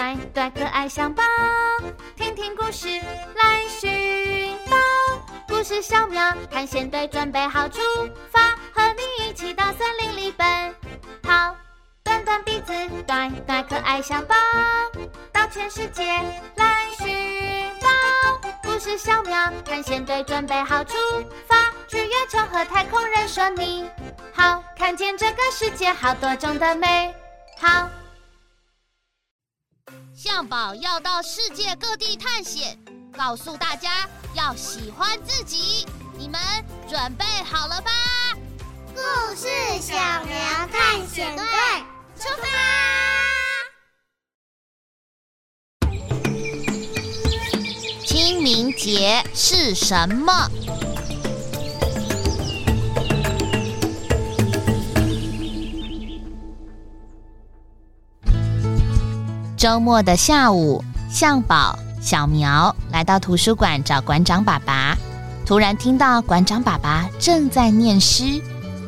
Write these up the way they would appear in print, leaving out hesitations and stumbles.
对对可爱象宝，听听故事来寻宝。故事小苗探险队准备好出发，和你一起到森林里奔跑。短短鼻子，对对可爱象宝，到全世界来寻宝。故事小苗探险队准备好出发，去月球和太空人说你好，看见这个世界好多种的美好。 象宝要到世界各地探险，告诉大家要喜欢自己，你们准备好了吧？ 故事小苗探险队出发！ 清明节是什么？周末的下午，象宝、小苗来到图书馆找馆长爸爸，突然听到馆长爸爸正在念诗。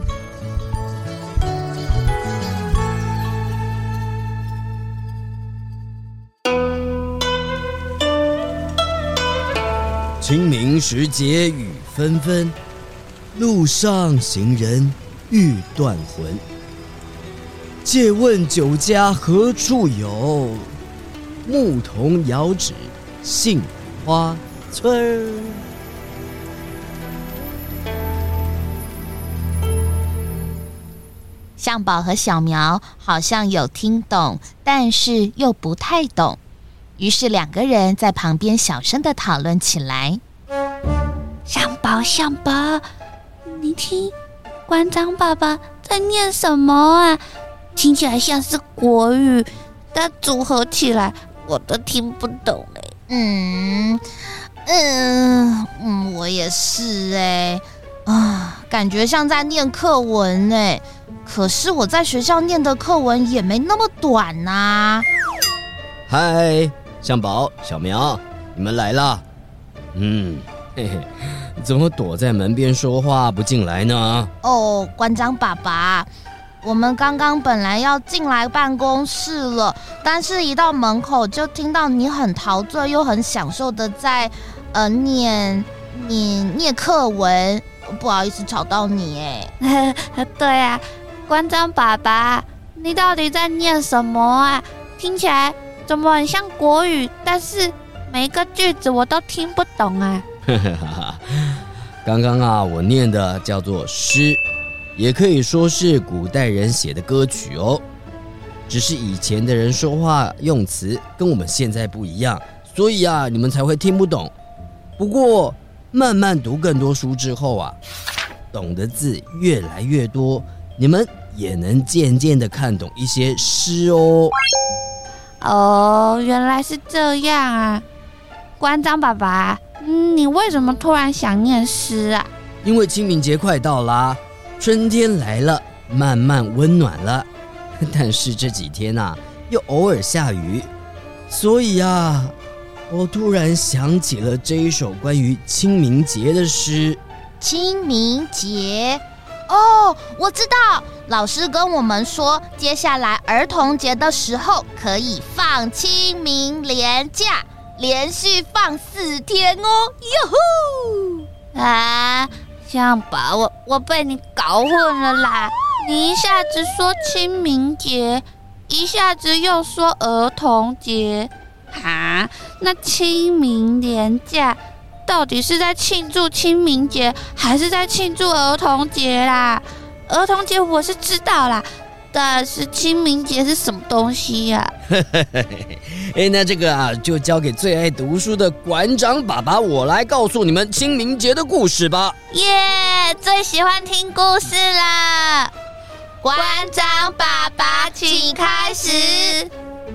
清明时节雨纷纷，路上行人欲断魂。借问酒家何处有？牧童遥指杏花村。 象宝和小苗好像有听懂，但是又不太懂，于是两个人在旁边小声地讨论起来。 象宝，你听，馆长爸爸在念什么啊？听起来像是国语，但组合起来我都听不懂我也是感觉像在念课文可是我在学校念的课文也没那么短啊。 嗨，象宝、小苗，你们来了。嘿嘿，怎么躲在门边说话不进来呢？ 哦，馆长爸爸，我们刚刚本来要进来办公室了，但是一到门口就听到你很陶醉又很享受的在念课文，不好意思吵到你对啊，馆长爸爸，你到底在念什么啊？听起来怎么很像国语，但是每一个句子我都听不懂啊。 刚刚我念的叫做诗，也可以说是古代人写的歌曲哦。只是以前的人说话用词跟我们现在不一样，所以你们才会听不懂。不过慢慢读更多书之后懂的字越来越多，你们也能渐渐的看懂一些诗哦。 哦，原来是这样啊。馆长爸爸，你为什么突然想念诗啊？ 因为清明节快到啦，春天来了，慢慢温暖了，但是这几天又偶尔下雨，所以我突然想起了这一首关于清明节的诗。 清明节哦，我知道，老师跟我们说，接下来儿童节的时候可以放清明连假，连续放4天哦，哟呼！ 象宝，我被你搞混了啦！你一下子说清明节，一下子又说儿童节，那清明连假到底是在庆祝清明节，还是在庆祝儿童节啦？儿童节我是知道啦，但是清明节是什么东西呀？ 那这个就交给最爱读书的馆长爸爸我来告诉你们清明节的故事吧。 耶，最喜欢听故事了。馆长爸爸请开始。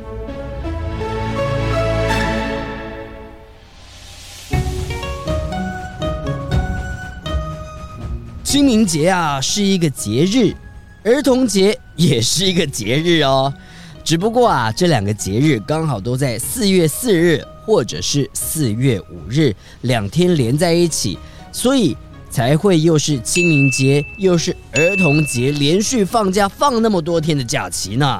清明节是一个节日，儿童节也是一个节日哦。只不过这两个节日刚好都在4月4日或者是4月5日2天连在一起，所以才会又是清明节又是儿童节，连续放假放那么多天的假期呢。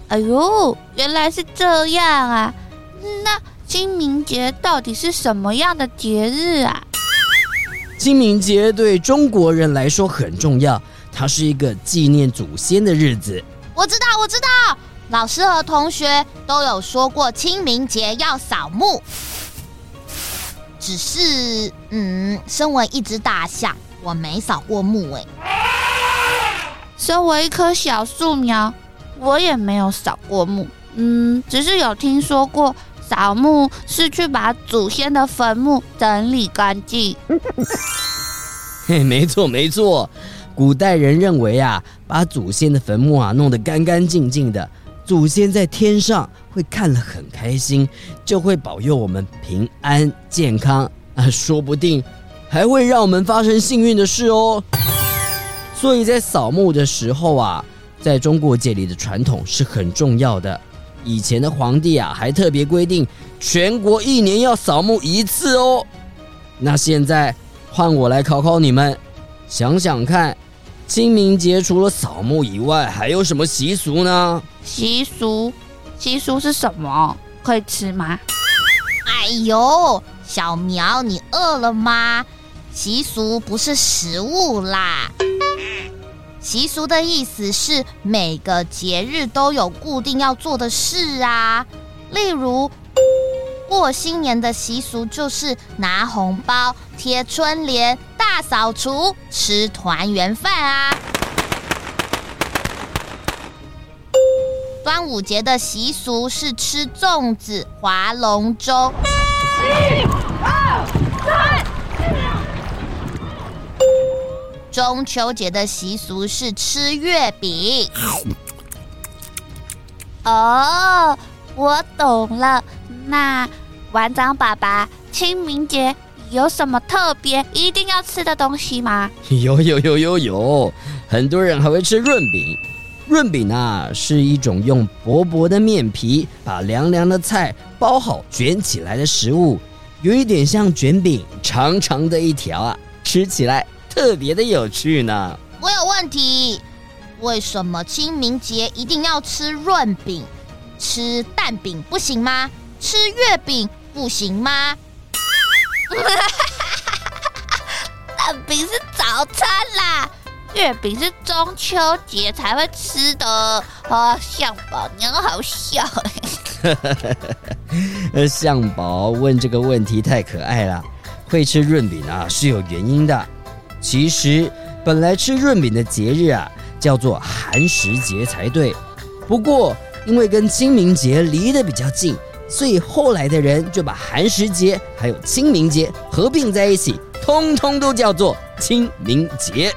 哎呦，原来是这样啊！那清明节到底是什么样的节日啊？ 清明节对中国人来说很重要，它是一个纪念祖先的日子。 我知道，老师和同学都有说过清明节要扫墓。只是，身为一只大象，我没扫过墓哎。 身为一棵小树苗，我也没有扫过墓。只是有听说过，扫墓是去把祖先的坟墓整理干净。 嘿，没错，古代人认为啊，把祖先的坟墓啊弄得干干净净的，祖先在天上会看了很开心，就会保佑我们平安健康啊，说不定还会让我们发生幸运的事哦。所以在扫墓的时候啊，在中国节里的传统是很重要的。以前的皇帝啊，还特别规定全国1年要扫墓1次哦。那现在换我来考考你们，想想看，清明节除了扫墓以外，还有什么习俗呢？ 习俗是什么？可以吃吗？ 哎呦，小苗，你饿了吗？习俗不是食物啦。习俗的意思是每个节日都有固定要做的事啊。例如，过新年的习俗就是拿红包、贴春联、大扫除、吃团圆饭啊。端午节的习俗是吃粽子、划龙舟。中秋节的习俗是吃月饼。 哦，我懂了。那馆长爸爸，清明节有什么特别一定要吃的东西吗？ 有，很多人还会吃润饼。润饼啊，是一种用薄薄的面皮把凉凉的菜包好卷起来的食物，有一点像卷饼，长长的一条啊，吃起来特别的有趣呢。 我有问题，为什么清明节一定要吃润饼？吃蛋饼不行吗？吃月饼不行吗？ 蛋饼是早餐啦，月饼是中秋节才会吃的。象宝，你很好笑。 象宝问这个问题太可爱了。会吃润饼啊是有原因的。其实本来吃润饼的节日啊叫做寒食节才对，不过因为跟清明节离得比较近，所以后来的人就把寒食节还有清明节合并在一起，通通都叫做清明节。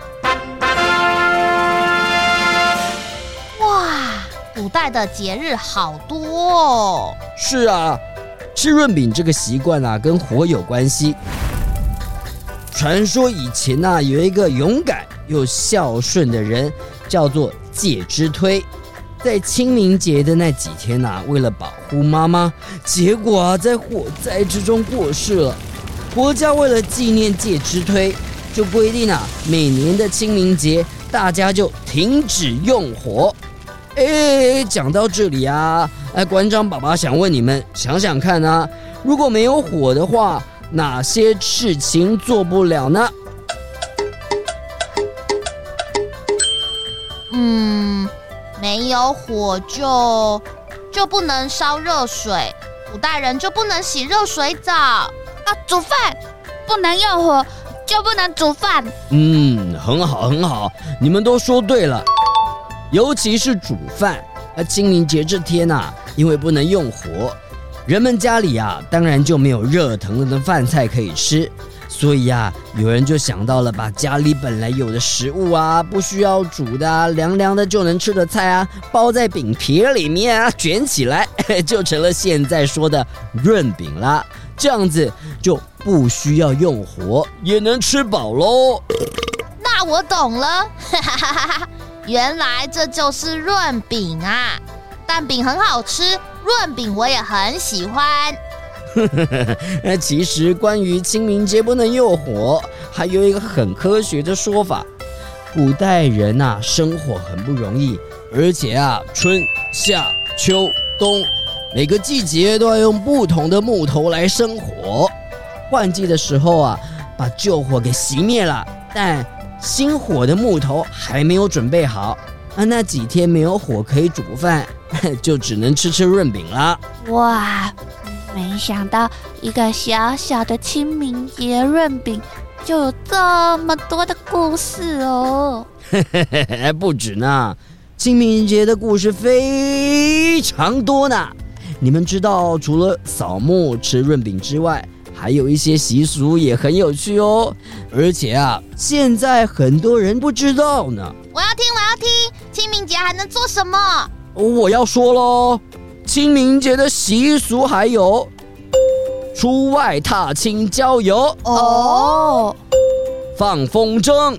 哇，古代的节日好多哦。 是啊，吃润饼这个习惯啊跟火有关系。传说以前啊有一个勇敢又孝顺的人叫做介之推，在清明节的那几天啊，为了保护妈妈，结果啊在火灾之中过世了。国家为了纪念介之推，就规定啊每年的清明节大家就停止用火。讲到这里啊，馆长爸爸想问你们，想想看啊，如果没有火的话，哪些事情做不了呢？ 没有火就不能烧热水，古代人就不能洗热水澡啊。 煮饭不能用火，就不能煮饭。 很好，你们都说对了。尤其是煮饭，清明节这天啊，因为不能用火，人们家里啊，当然就没有热腾腾的饭菜可以吃，所以啊，有人就想到了把家里本来有的食物啊，不需要煮的啊，凉凉的就能吃的菜啊，包在饼皮里面啊，卷起来，就成了现在说的润饼啦。这样子就不需要用火，也能吃饱咯。 那我懂了，原来这就是润饼啊！蛋饼很好吃，润饼我也很喜欢。 其实关于清明节不能用火，还有一个很科学的说法。古代人啊，生活很不容易，而且啊，春夏秋、冬，每个季节都要用不同的木头来生火。换季的时候啊，把旧火给熄灭了，但新火的木头还没有准备好，那几天没有火可以煮饭，就只能吃润饼了。 哇，没想到一个小小的清明节润饼就有这么多的故事哦。 不止呢，清明节的故事非常多呢。你们知道，除了扫墓吃润饼之外，还有一些习俗也很有趣哦。而且啊，现在很多人不知道呢。 我要听，清明节还能做什么？ 我要说咯，清明节的习俗还有出外踏青郊游哦， 放风筝，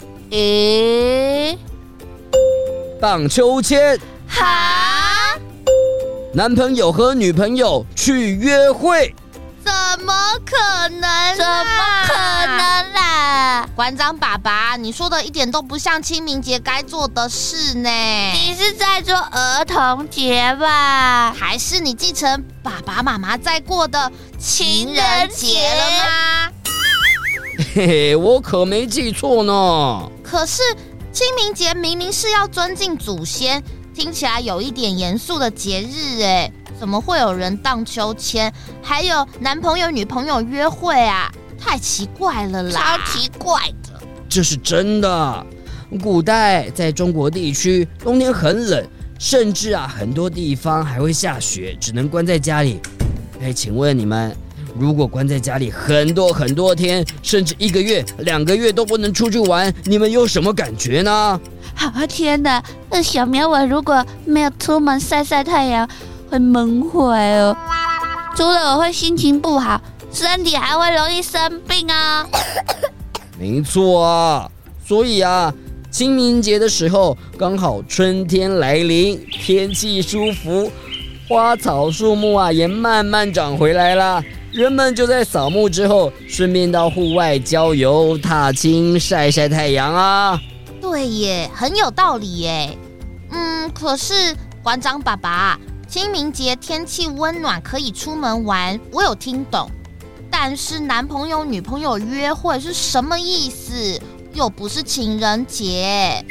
荡秋千， 哈？ 男朋友和女朋友去约会。 怎么可能啊？ 怎么可能啦？ 馆长爸爸，你说的一点都不像清明节该做的事呢。 你是在做儿童节吧？ 还是你继承爸爸妈妈在过的情人节了吗？ 嘿嘿，我可没记错呢。 可是清明节明明是要尊敬祖先，听起来有一点严肃的节日哎。怎么会有人荡秋千，还有男朋友女朋友约会啊？太奇怪了啦！ 超奇怪的。 这是真的。古代在中国地区，冬天很冷，甚至很多地方还会下雪，只能关在家里。请问你们，如果关在家里很多天，甚至1个月、2个月都不能出去玩，你们有什么感觉呢？ 天哪！那小苗我如果没有出门晒太阳，会闷坏哦。除了我会心情不好，身体还会容易生病啊。 没错啊，所以清明节的时候刚好春天来临，天气舒服，花草树木也慢慢长回来了。人们就在扫墓之后，顺便到户外郊游、踏青、晒太阳啊。 对耶，很有道理耶。可是馆长爸爸，清明节天气温暖，可以出门玩，我有听懂。但是男朋友女朋友约会是什么意思？又不是情人节。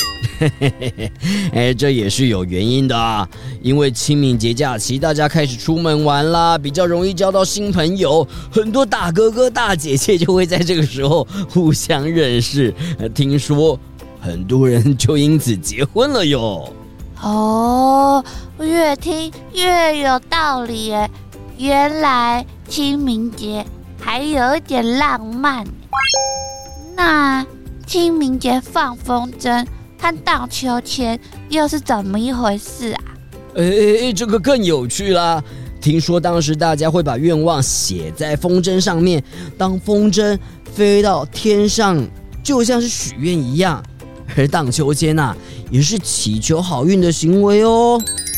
这也是有原因的因为清明节假期大家开始出门玩啦，比较容易交到新朋友，很多大哥哥大姐姐就会在这个时候互相认识，听说很多人就因此结婚了哟。 越听越有道理耶，原来清明节还有一点浪漫。那清明节放风筝和荡秋千又是怎么一回事啊？ 这个更有趣啦！听说当时大家会把愿望写在风筝上面，当风筝飞到天上，就像是许愿一样。而荡秋千也是祈求好运的行为哦。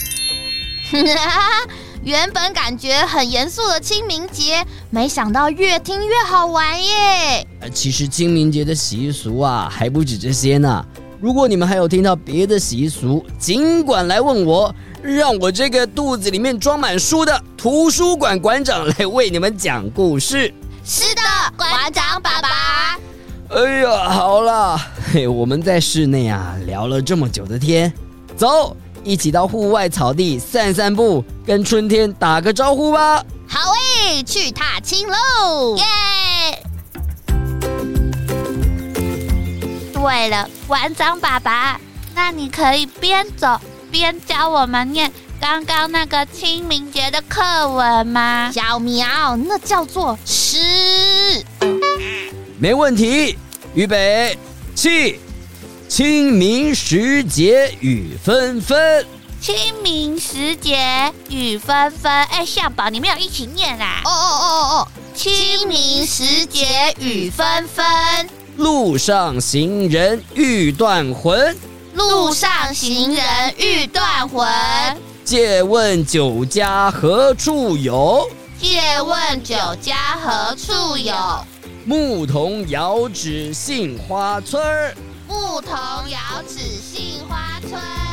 原本感觉很严肃的清明节，没想到越听越好玩耶！ 其实清明节的习俗还不止这些呢。如果你们还有听到别的习俗，尽管来问我，让我这个肚子里面装满书的图书馆馆长来为你们讲故事。 是的，馆长爸爸。 哎呀，好啦，我们在室内聊了这么久的天，走，一起到户外草地散散步，跟春天打个招呼吧。 好诶，去踏青喽！ 耶！对了，馆长爸爸，那你可以边走边教我们念刚刚那个清明节的课文吗？ 小苗，那叫做诗。 没问题，预备起！清明时节雨纷纷， 清明时节雨纷纷。象宝，你没有一起念啊？ 哦！清明时节雨纷纷， 路上行人欲断魂， 路上行人欲断魂。 借问酒家何处有？ 借问酒家何处有？ 牧童遥指杏花村， 牧童遥指杏花村。